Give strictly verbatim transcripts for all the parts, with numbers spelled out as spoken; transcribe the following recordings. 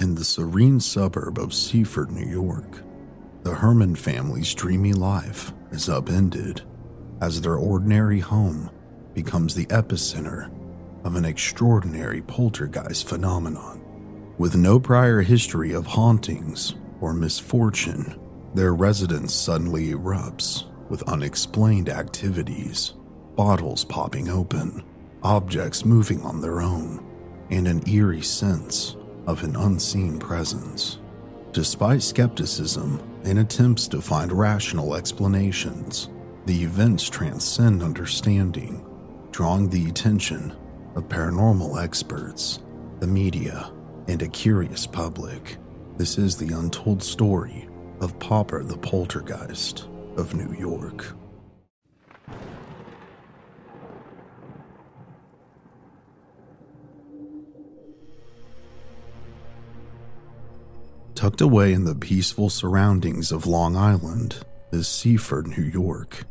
In the serene suburb of Seaford, New York, the Herman family's dreamy life is upended as their ordinary home becomes the epicenter of an extraordinary poltergeist phenomenon. With no prior history of hauntings or misfortune, their residence suddenly erupts with unexplained activities, bottles popping open, objects moving on their own, and an eerie sense of an unseen presence. Despite skepticism and attempts to find rational explanations, the events transcend understanding, drawing the attention of paranormal experts, the media, and a curious public. This is the untold story of Popper the Poltergeist of New York. Tucked away in the peaceful surroundings of Long Island is Seaford, New York,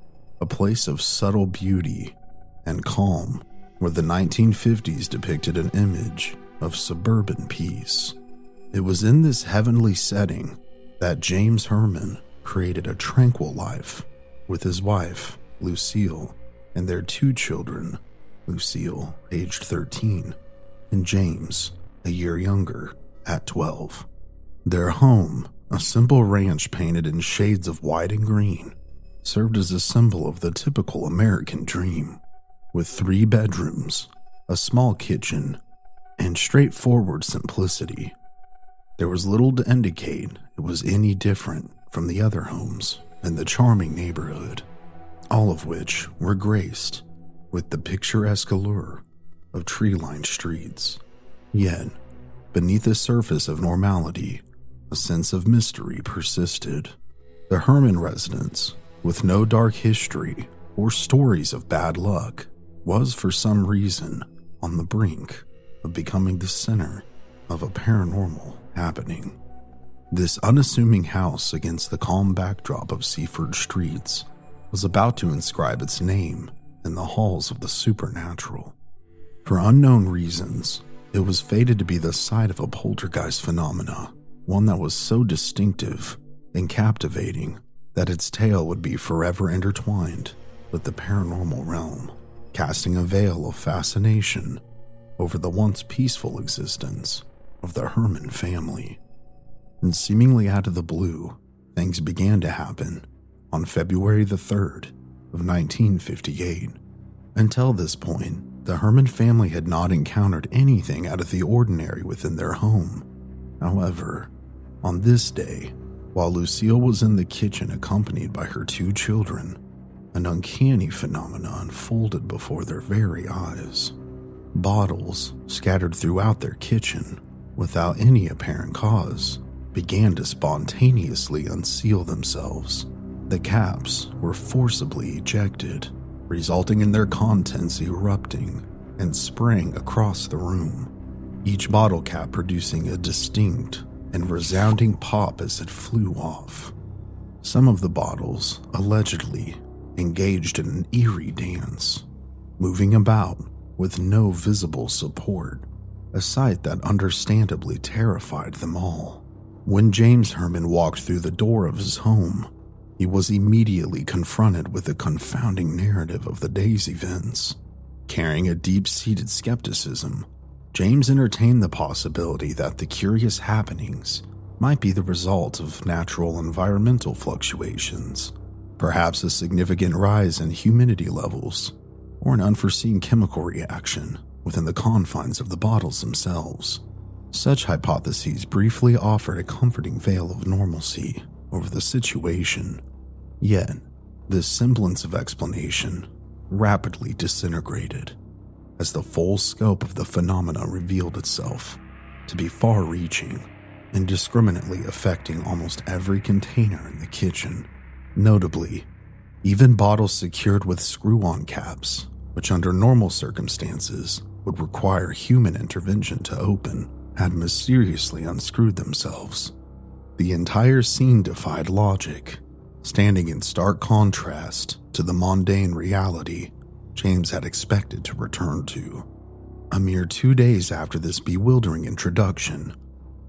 a place of subtle beauty and calm where the nineteen fifties depicted an image of suburban peace. It was in this heavenly setting that James Herman created a tranquil life with his wife, Lucille, and their two children, Lucille, aged thirteen, and James, a year younger, at twelve. Their home, a simple ranch painted in shades of white and green, served as a symbol of the typical American dream, with three bedrooms, a small kitchen, and straightforward simplicity. There was little to indicate it was any different from the other homes in the charming neighborhood, all of which were graced with the picturesque allure of tree-lined streets. Yet, beneath the surface of normality, a sense of mystery persisted. The Herman residence, with no dark history or stories of bad luck, was for some reason on the brink of becoming the center of a paranormal happening. This unassuming house against the calm backdrop of Seaford streets was about to inscribe its name in the halls of the supernatural. For unknown reasons, it was fated to be the site of a poltergeist phenomena, one that was so distinctive and captivating that its tale would be forever intertwined with the paranormal realm, casting a veil of fascination over the once peaceful existence of the Herman family. And seemingly out of the blue, things began to happen on February the third of nineteen fifty-eight. Until this point, the Herman family had not encountered anything out of the ordinary within their home. However, on this day, while Lucille was in the kitchen accompanied by her two children, an uncanny phenomenon unfolded before their very eyes. Bottles, scattered throughout their kitchen, without any apparent cause, began to spontaneously unseal themselves. The caps were forcibly ejected, resulting in their contents erupting and spraying across the room, each bottle cap producing a distinct and resounding pop as it flew off. Some of the bottles, allegedly, engaged in an eerie dance, moving about with no visible support, a sight that understandably terrified them all. When James Herman walked through the door of his home, he was immediately confronted with the confounding narrative of the day's events. Carrying a deep-seated skepticism, James entertained the possibility that the curious happenings might be the result of natural environmental fluctuations, perhaps a significant rise in humidity levels, or an unforeseen chemical reaction within the confines of the bottles themselves. Such hypotheses briefly offered a comforting veil of normalcy over the situation. Yet, this semblance of explanation rapidly disintegrated as the full scope of the phenomena revealed itself to be far-reaching, indiscriminately affecting almost every container in the kitchen. Notably, even bottles secured with screw-on caps, which under normal circumstances would require human intervention to open, had mysteriously unscrewed themselves. The entire scene defied logic, standing in stark contrast to the mundane reality James had expected to return to. A mere two days after this bewildering introduction,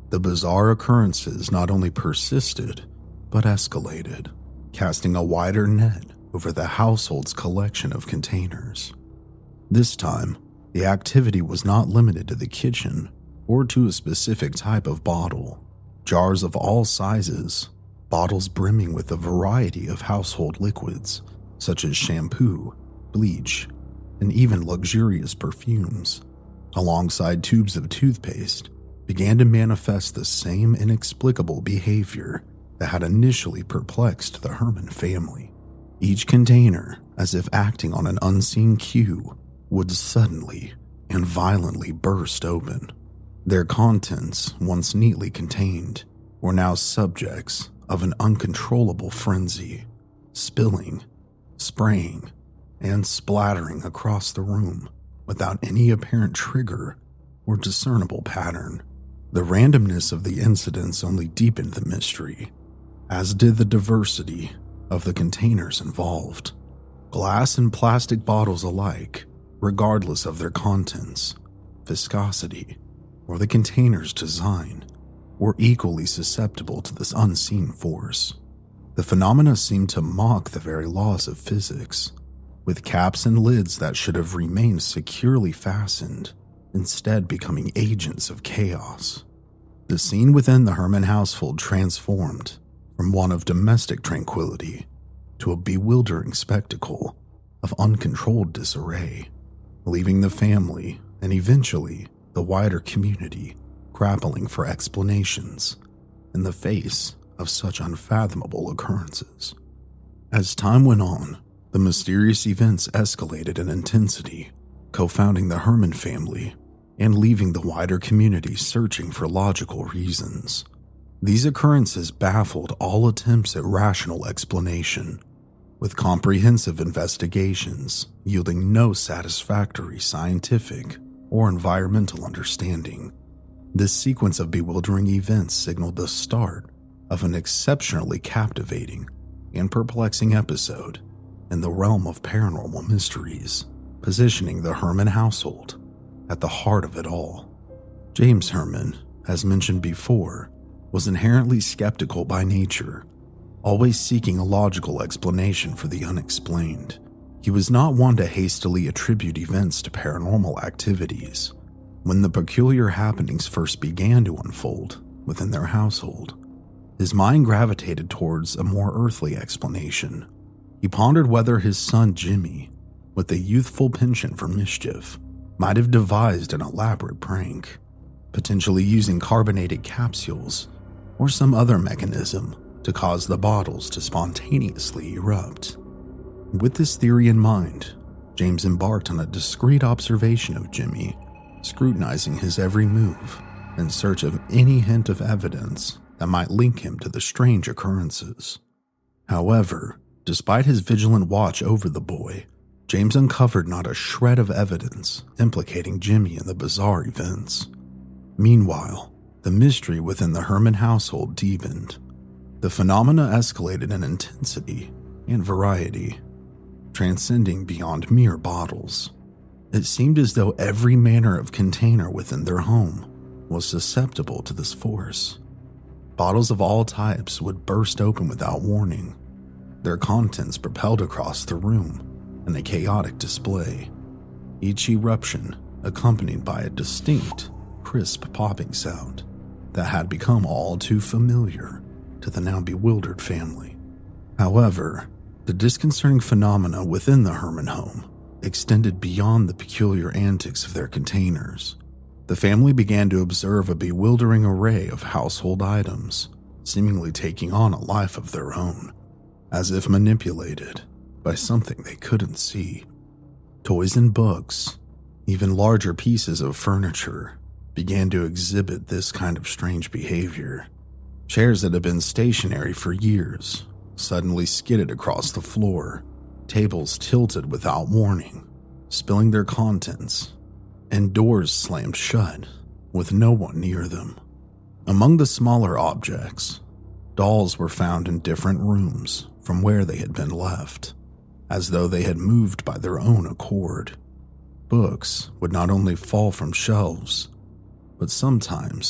The bizarre occurrences not only persisted, but escalated, casting a wider net over the household's collection of containers. This time, the activity was not limited to the kitchen or to a specific type of bottle. Jars of all sizes, bottles brimming with a variety of household liquids, such as shampoo, bleach, and even luxurious perfumes, alongside tubes of toothpaste, began to manifest the same inexplicable behavior that had initially perplexed the Herman family. Each container, as if acting on an unseen cue, would suddenly and violently burst open. Their contents, once neatly contained, were now subjects of an uncontrollable frenzy, spilling, spraying, and splattering across the room without any apparent trigger or discernible pattern. The randomness of the incidents only deepened the mystery, as did the diversity of the containers involved. Glass and plastic bottles alike, regardless of their contents, viscosity, or the container's design, were equally susceptible to this unseen force. The phenomena seemed to mock the very laws of physics, with caps and lids that should have remained securely fastened, instead becoming agents of chaos. The scene within the Herman household transformed from one of domestic tranquility to a bewildering spectacle of uncontrolled disarray, leaving the family and eventually the wider community grappling for explanations in the face of such unfathomable occurrences. As time went on, the mysterious events escalated in intensity, confounding the Herman family and leaving the wider community searching for logical reasons. These occurrences baffled all attempts at rational explanation, with comprehensive investigations yielding no satisfactory scientific or environmental understanding. This sequence of bewildering events signaled the start of an exceptionally captivating and perplexing episode in the realm of paranormal mysteries, positioning the Herman household at the heart of it all. James Herman, as mentioned before, was inherently skeptical by nature, always seeking a logical explanation for the unexplained. He was not one to hastily attribute events to paranormal activities. When the peculiar happenings first began to unfold within their household, his mind gravitated towards a more earthly explanation. He pondered whether his son Jimmy, with a youthful penchant for mischief, might have devised an elaborate prank, potentially using carbonated capsules or some other mechanism to cause the bottles to spontaneously erupt. With this theory in mind, James embarked on a discreet observation of Jimmy, scrutinizing his every move in search of any hint of evidence that might link him to the strange occurrences. However, despite his vigilant watch over the boy, James uncovered not a shred of evidence implicating Jimmy in the bizarre events. Meanwhile, the mystery within the Herman household deepened. The phenomena escalated in intensity and variety, transcending beyond mere bottles. It seemed as though every manner of container within their home was susceptible to this force. Bottles of all types would burst open without warning, their contents propelled across the room in a chaotic display, each eruption accompanied by a distinct, crisp popping sound that had become all too familiar to the now bewildered family. However, the disconcerting phenomena within the Herman home extended beyond the peculiar antics of their containers. The family began to observe a bewildering array of household items, seemingly taking on a life of their own, as if manipulated by something they couldn't see. Toys and books, even larger pieces of furniture, began to exhibit this kind of strange behavior. Chairs that had been stationary for years suddenly skidded across the floor, tables tilted without warning, spilling their contents, and doors slammed shut with no one near them. Among the smaller objects, dolls were found in different rooms from where they had been left, as though they had moved by their own accord. Books would not only fall from shelves, but sometimes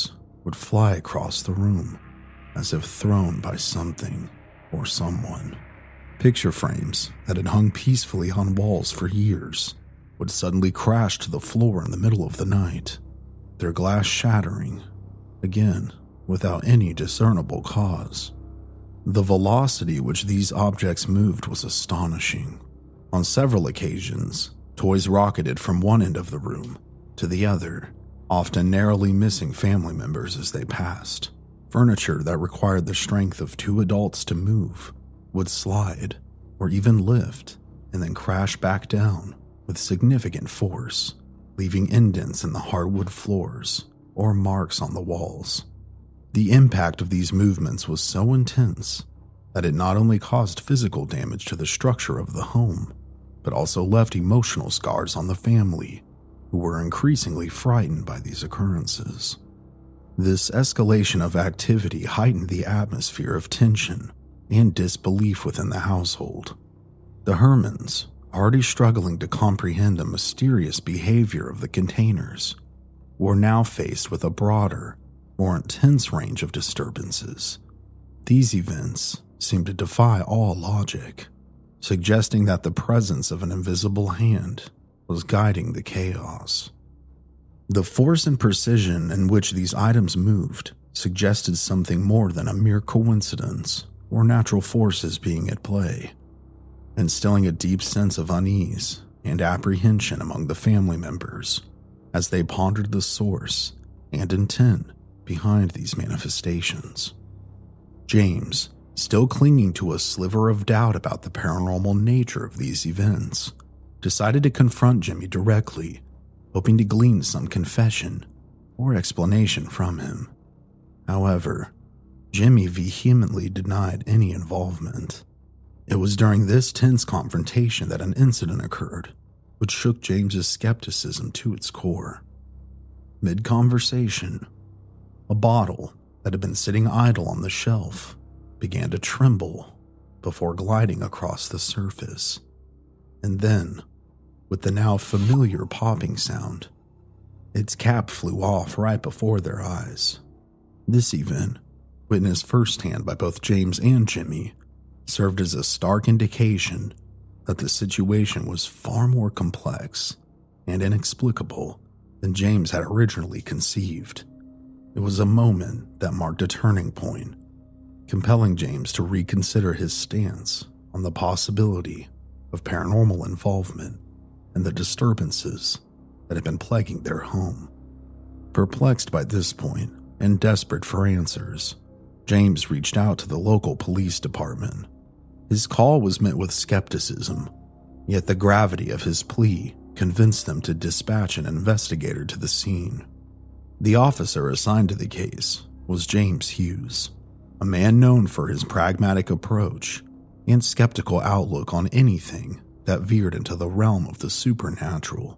would fly across the room, as if thrown by something or someone. Picture frames that had hung peacefully on walls for years would suddenly crash to the floor in the middle of the night, their glass shattering, again, without any discernible cause. The velocity which these objects moved was astonishing. On several occasions, toys rocketed from one end of the room to the other, often narrowly missing family members as they passed. Furniture that required the strength of two adults to move would slide or even lift and then crash back down with significant force, leaving indents in the hardwood floors or marks on the walls. The impact of these movements was so intense that it not only caused physical damage to the structure of the home, but also left emotional scars on the family, who were increasingly frightened by these occurrences. This escalation of activity heightened the atmosphere of tension and disbelief within the household. The Hermans, already struggling to comprehend the mysterious behavior of the containers, were now faced with a broader, more intense range of disturbances. These events seemed to defy all logic, suggesting that the presence of an invisible hand was guiding the chaos. The force and precision in which these items moved suggested something more than a mere coincidence or natural forces being at play, instilling a deep sense of unease and apprehension among the family members as they pondered the source and intent behind these manifestations. James, still clinging to a sliver of doubt about the paranormal nature of these events, decided to confront Jimmy directly, hoping to glean some confession or explanation from him. However, Jimmy vehemently denied any involvement. It was during this tense confrontation that an incident occurred, which shook James's skepticism to its core. Mid-conversation, a bottle that had been sitting idle on the shelf began to tremble before gliding across the surface. And then, with the now familiar popping sound, its cap flew off right before their eyes. This event, witnessed firsthand by both James and Jimmy, served as a stark indication that the situation was far more complex and inexplicable than James had originally conceived. It was a moment that marked a turning point, compelling James to reconsider his stance on the possibility of paranormal involvement and the disturbances that had been plaguing their home. Perplexed by this point and desperate for answers, James reached out to the local police department. His call was met with skepticism, yet the gravity of his plea convinced them to dispatch an investigator to the scene. The officer assigned to the case was James Hughes, a man known for his pragmatic approach and skeptical outlook on anything that veered into the realm of the supernatural.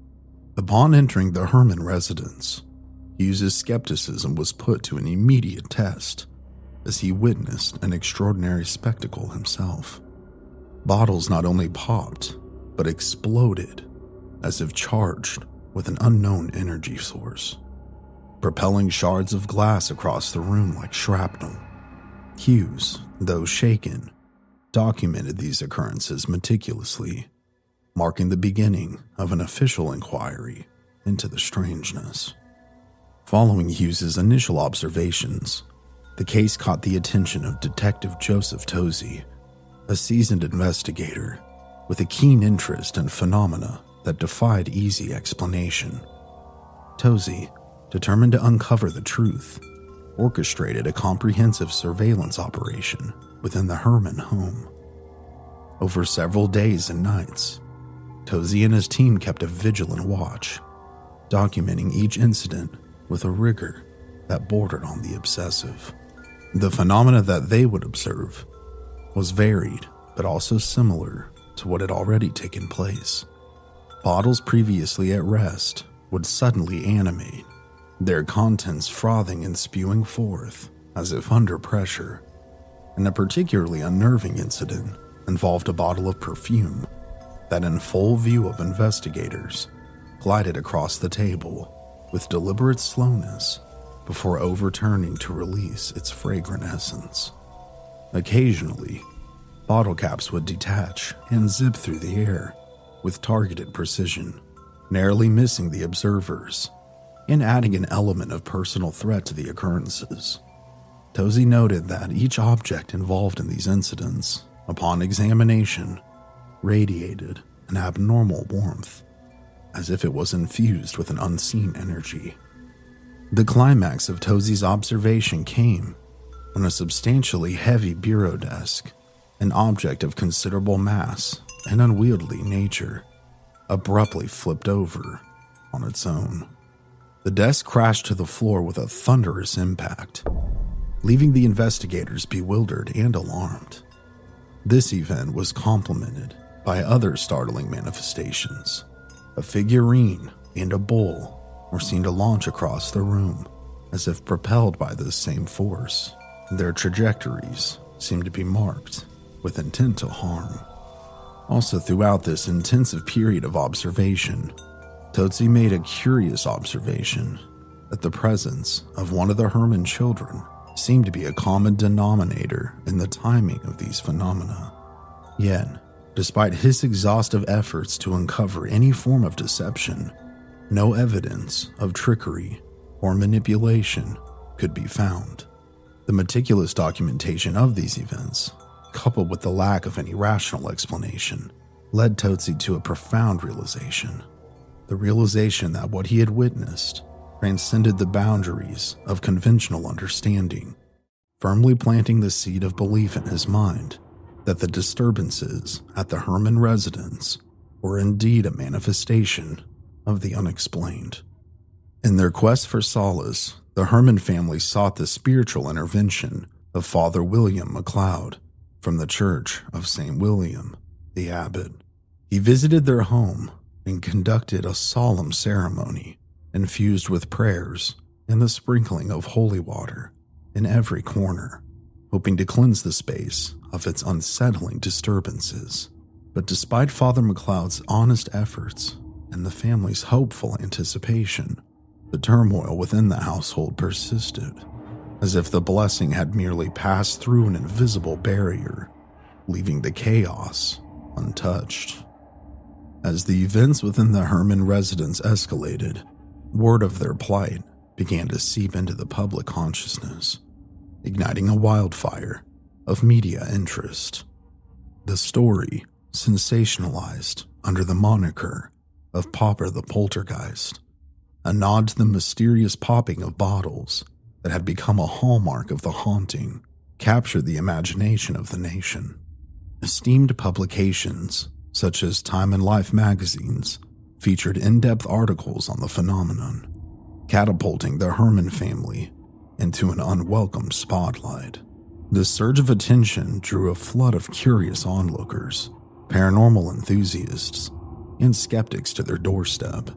Upon entering the Herman residence, Hughes' skepticism was put to an immediate test as he witnessed an extraordinary spectacle himself. Bottles not only popped, but exploded as if charged with an unknown energy source, propelling shards of glass across the room like shrapnel. Hughes, though shaken, documented these occurrences meticulously, marking the beginning of an official inquiry into the strangeness. Following Hughes' initial observations, the case caught the attention of Detective Joseph Tozzi, a seasoned investigator with a keen interest in phenomena that defied easy explanation. Tozzi, determined to uncover the truth, orchestrated a comprehensive surveillance operation within the Herman home. Over several days and nights, Tozzi and his team kept a vigilant watch, documenting each incident with a rigor that bordered on the obsessive. The phenomena that they would observe was varied, but also similar to what had already taken place. Bottles previously at rest would suddenly animate, their contents frothing and spewing forth as if under pressure. And a particularly unnerving incident involved a bottle of perfume that, in full view of investigators, glided across the table with deliberate slowness before overturning to release its fragrant essence. Occasionally, bottle caps would detach and zip through the air with targeted precision, narrowly missing the observers and adding an element of personal threat to the occurrences. Tosi noted that each object involved in these incidents, upon examination, radiated an abnormal warmth, as if it was infused with an unseen energy. The climax of Tosi's observation came when a substantially heavy bureau desk, an object of considerable mass and unwieldy nature, abruptly flipped over on its own. The desk crashed to the floor with a thunderous impact, leaving the investigators bewildered and alarmed. This event was complemented by other startling manifestations. A figurine and a bowl were seen to launch across the room, as if propelled by this same force. Their trajectories seemed to be marked with intent to harm. Also, throughout this intensive period of observation, Tosi made a curious observation that the presence of one of the Herman children seemed to be a common denominator in the timing of these phenomena. Yet, despite his exhaustive efforts to uncover any form of deception, no evidence of trickery or manipulation could be found. The meticulous documentation of these events, coupled with the lack of any rational explanation, led Tosi to a profound realization. The realization that what he had witnessed transcended the boundaries of conventional understanding, firmly planting the seed of belief in his mind that the disturbances at the Herman residence were indeed a manifestation of the unexplained. In their quest for solace, the Herman family sought the spiritual intervention of Father William MacLeod from the Church of Saint William, the abbot. He visited their home and conducted a solemn ceremony infused with prayers and the sprinkling of holy water in every corner, hoping to cleanse the space of its unsettling disturbances. But despite Father MacLeod's honest efforts and the family's hopeful anticipation, the turmoil within the household persisted, as if the blessing had merely passed through an invisible barrier, leaving the chaos untouched. As the events within the Herman residence escalated, word of their plight began to seep into the public consciousness, igniting a wildfire of media interest. The story, sensationalized under the moniker of Popper the Poltergeist, a nod to the mysterious popping of bottles that had become a hallmark of the haunting, captured the imagination of the nation. Esteemed publications such as Time and Life magazines featured in-depth articles on the phenomenon, catapulting the Herman family into an unwelcome spotlight. This surge of attention drew a flood of curious onlookers, paranormal enthusiasts, and skeptics to their doorstep.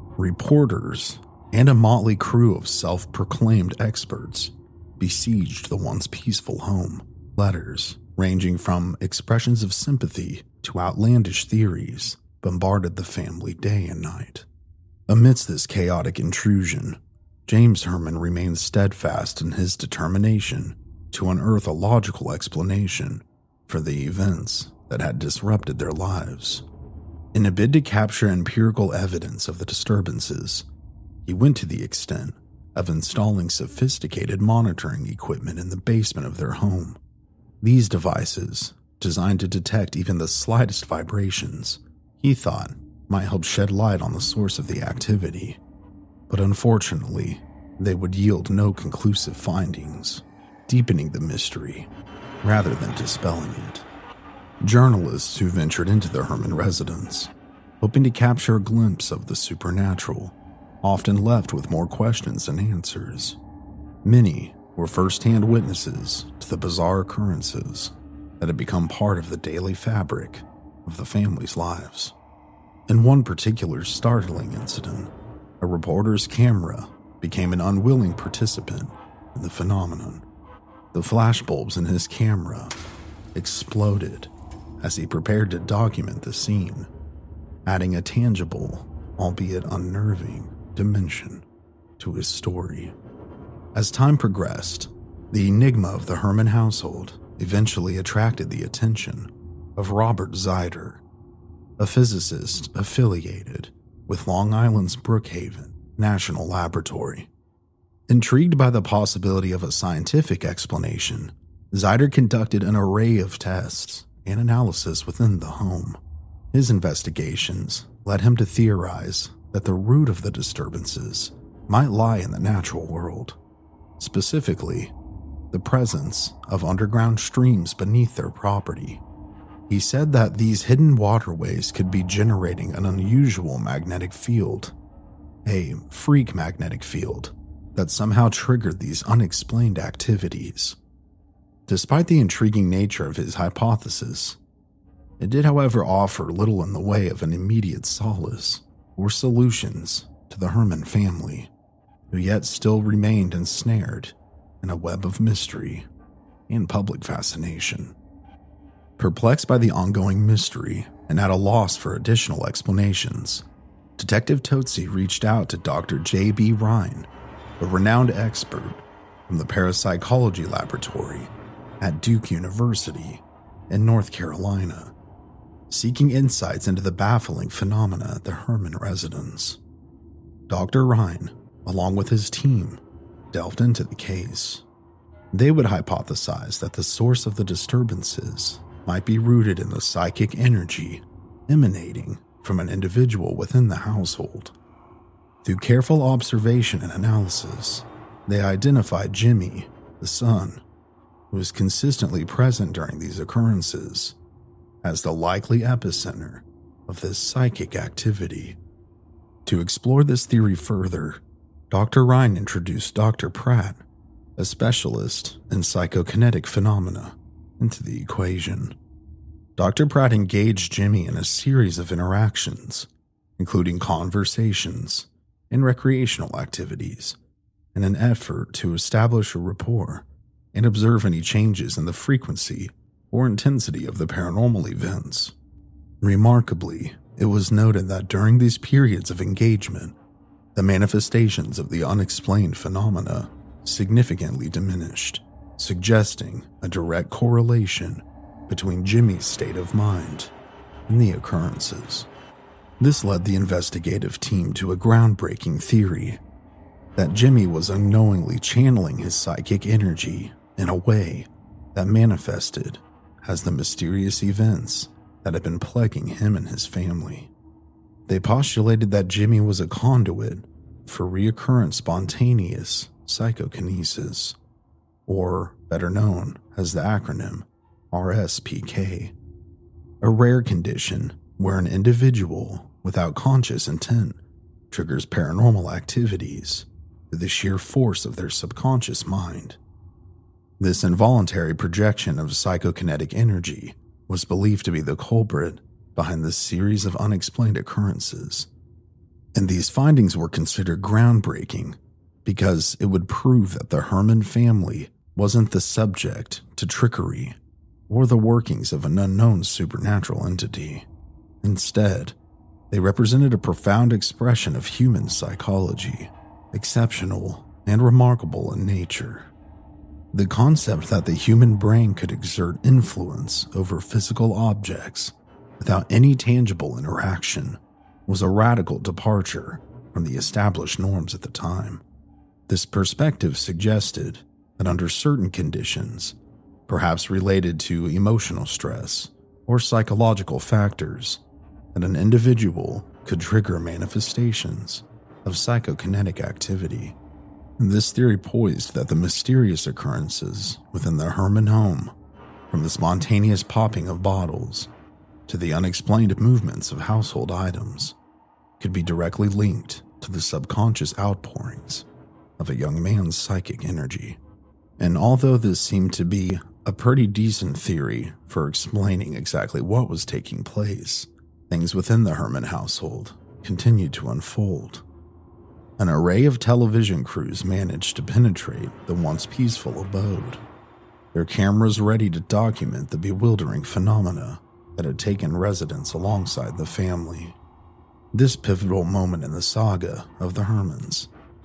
Reporters and a motley crew of self-proclaimed experts besieged the once peaceful home. Letters, ranging from expressions of sympathy to outlandish theories, bombarded the family day and night. Amidst this chaotic intrusion, James Herman remained steadfast in his determination to unearth a logical explanation for the events that had disrupted their lives. In a bid to capture empirical evidence of the disturbances, he went to the extent of installing sophisticated monitoring equipment in the basement of their home. These devices, designed to detect even the slightest vibrations, he thought might help shed light on the source of the activity. But unfortunately, they would yield no conclusive findings, deepening the mystery rather than dispelling it. Journalists who ventured into the Herman residence, hoping to capture a glimpse of the supernatural, often left with more questions than answers. Many were first-hand witnesses to the bizarre occurrences that had become part of the daily fabric of the family's lives. In one particular startling incident, a reporter's camera became an unwilling participant in the phenomenon. The flashbulbs in his camera exploded as he prepared to document the scene, adding a tangible, albeit unnerving, dimension to his story. As time progressed, the enigma of the Herman household eventually attracted the attention of Robert Zeider, a physicist affiliated with Long Island's Brookhaven National Laboratory. Intrigued by the possibility of a scientific explanation, Zeider conducted an array of tests and analysis within the home. His investigations led him to theorize that the root of the disturbances might lie in the natural world, specifically the presence of underground streams beneath their property. He said that these hidden waterways could be generating an unusual magnetic field, a freak magnetic field that somehow triggered these unexplained activities. Despite the intriguing nature of his hypothesis, it did, however, offer little in the way of an immediate solace or solutions to the Herman family, who yet still remained ensnared in a web of mystery and public fascination. Perplexed by the ongoing mystery and at a loss for additional explanations, Detective Totsi reached out to Doctor J B Rhine, a renowned expert from the Parapsychology Laboratory at Duke University in North Carolina, seeking insights into the baffling phenomena at the Herman residence. Doctor Rhine, along with his team, delved into the case. They would hypothesize that the source of the disturbances might be rooted in the psychic energy emanating from an individual within the household. Through careful observation and analysis, they identified Jimmy, the son, who was consistently present during these occurrences, as the likely epicenter of this psychic activity. To explore this theory further, Doctor Rhine introduced Doctor Pratt, a specialist in psychokinetic phenomena, into the equation. Doctor Pratt engaged Jimmy in a series of interactions, including conversations and recreational activities, in an effort to establish a rapport and observe any changes in the frequency or intensity of the paranormal events. Remarkably, it was noted that during these periods of engagement, the manifestations of the unexplained phenomena significantly diminished, suggesting a direct correlation between Jimmy's state of mind and the occurrences. This led the investigative team to a groundbreaking theory that Jimmy was unknowingly channeling his psychic energy in a way that manifested as the mysterious events that had been plaguing him and his family. They postulated that Jimmy was a conduit for recurrent spontaneous psychokinesis, or better known as the acronym R S P K, a rare condition where an individual without conscious intent triggers paranormal activities through the sheer force of their subconscious mind. This involuntary projection of psychokinetic energy was believed to be the culprit behind this series of unexplained occurrences, and these findings were considered groundbreaking because it would prove that the Herman family wasn't the subject to trickery or the workings of an unknown supernatural entity. Instead, they represented a profound expression of human psychology, exceptional and remarkable in nature. The concept that the human brain could exert influence over physical objects without any tangible interaction was a radical departure from the established norms at the time. This perspective suggested that under certain conditions, perhaps related to emotional stress or psychological factors, that an individual could trigger manifestations of psychokinetic activity. And this theory poised that the mysterious occurrences within the Herman home, from the spontaneous popping of bottles to the unexplained movements of household items, could be directly linked to the subconscious outpourings of a young man's psychic energy. And although this seemed to be a pretty decent theory for explaining exactly what was taking place, things within the Herman household continued to unfold. An array of television crews managed to penetrate the once peaceful abode, their cameras ready to document the bewildering phenomena that had taken residence alongside the family. This pivotal moment in the saga of the Hermans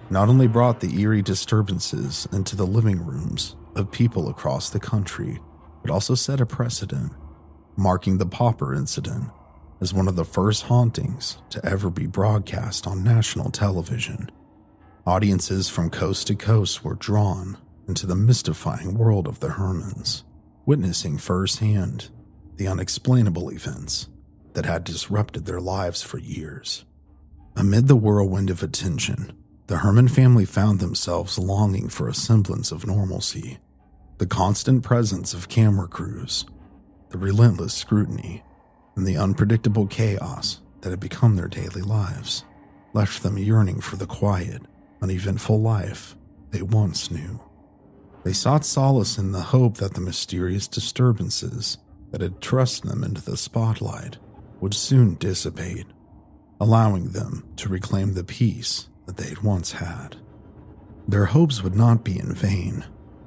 not only brought the eerie disturbances into the living rooms of people across the country, but also set a precedent, marking the Popper incident as one of the first hauntings to ever be broadcast on national television. Audiences from coast to coast were drawn into the mystifying world of the Hermans, witnessing firsthand the unexplainable events that had disrupted their lives for years. Amid the whirlwind of attention, the Herman family found themselves longing for a semblance of normalcy. The constant presence of camera crews, the relentless scrutiny, and the unpredictable chaos that had become their daily lives left them yearning for the quiet, uneventful life they once knew. They sought solace in the hope that the mysterious disturbances that had thrust them into the spotlight would soon dissipate, allowing them to reclaim the peace that they had once had. Their hopes would not be in vain.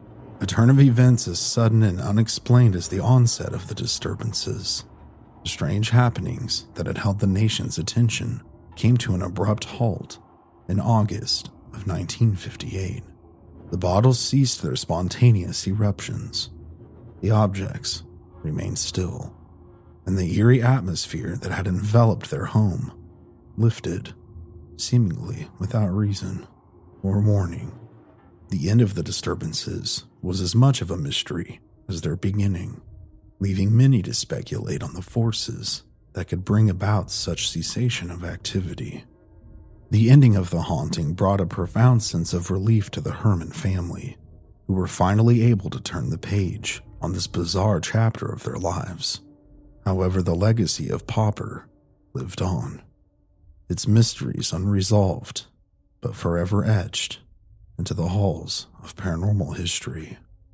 A turn of events as sudden and unexplained as the onset of the disturbances. Strange happenings that had held the nation's attention came to an abrupt halt in August of nineteen fifty-eight. The bottles ceased their spontaneous eruptions. The objects remained still, and the eerie atmosphere that had enveloped their home lifted, seemingly without reason or warning. The end of the disturbances was as much of a mystery as their beginning, leaving many to speculate on the forces that could bring about such cessation of activity. The ending of the haunting brought a profound sense of relief to the Herman family, who were finally able to turn the page on this bizarre chapter of their lives. However, the legacy of Popper lived on, its mysteries unresolved, but forever etched into the halls of paranormal history.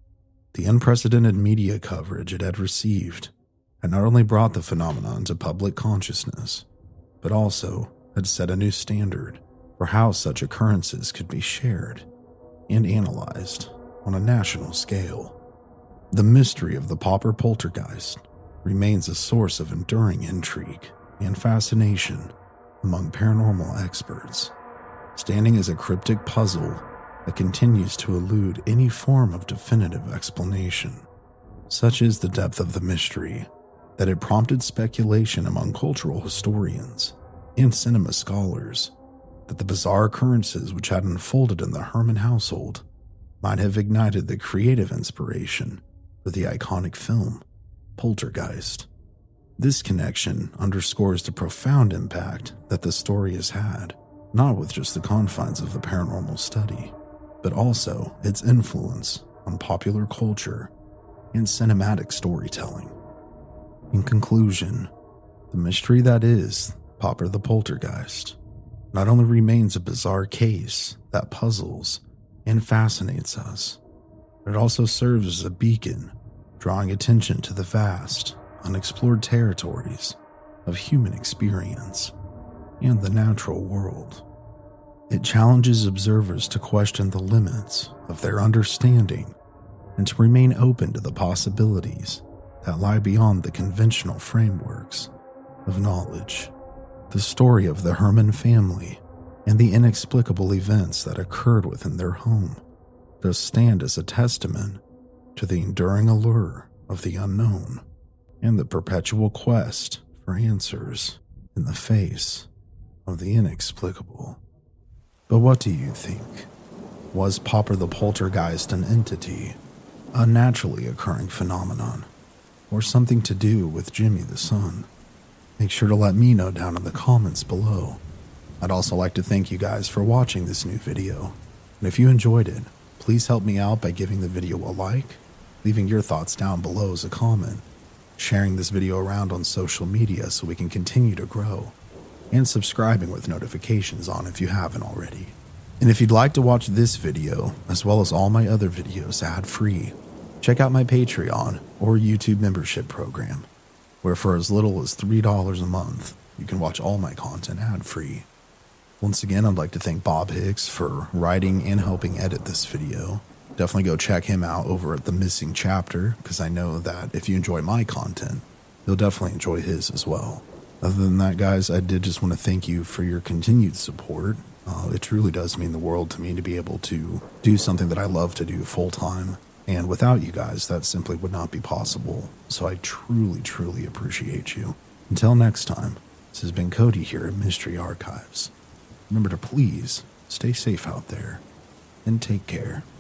The unprecedented media coverage it had received had not only brought the phenomenon to public consciousness, but also had set a new standard for how such occurrences could be shared and analyzed on a national scale. The mystery of the Popper poltergeist remains a source of enduring intrigue and fascination among paranormal experts, standing as a cryptic puzzle that continues to elude any form of definitive explanation. Such is the depth of the mystery that it prompted speculation among cultural historians and cinema scholars that the bizarre occurrences which had unfolded in the Herman household might have ignited the creative inspiration for the iconic film Poltergeist. This connection underscores the profound impact that the story has had, not with just the confines of the paranormal study, but also its influence on popular culture and cinematic storytelling. In conclusion, the mystery that is Popper the Poltergeist not only remains a bizarre case that puzzles and fascinates us, but it also serves as a beacon, drawing attention to the vast, unexplored territories of human experience and the natural world. It challenges observers to question the limits of their understanding and to remain open to the possibilities that lie beyond the conventional frameworks of knowledge. The story of the Herman family and the inexplicable events that occurred within their home does stand as a testament to the enduring allure of the unknown and the perpetual quest for answers in the face of the inexplicable. But what do you think? Was Popper the Poltergeist an entity, a naturally occurring phenomenon, or something to do with Jimmy the Sun? Make sure to let me know down in the comments below. I'd also like to thank you guys for watching this new video, and if you enjoyed it, please help me out by giving the video a like, leaving your thoughts down below as a comment, sharing this video around on social media so we can continue to grow, and subscribing with notifications on if you haven't already. And if you'd like to watch this video, as well as all my other videos ad-free, check out my Patreon or YouTube membership program, where for as little as three dollars a month, you can watch all my content ad-free. Once again, I'd like to thank Bob Hicks for writing and helping edit this video. Definitely go check him out over at The Missing Chapter, because I know that if you enjoy my content, you'll definitely enjoy his as well. Other than that, guys, I did just want to thank you for your continued support, Uh, it truly does mean the world to me to be able to do something that I love to do full time. And without you guys, that simply would not be possible. So I truly, truly appreciate you. Until next time, this has been Cody here at Mystery Archives. Remember to please stay safe out there and take care.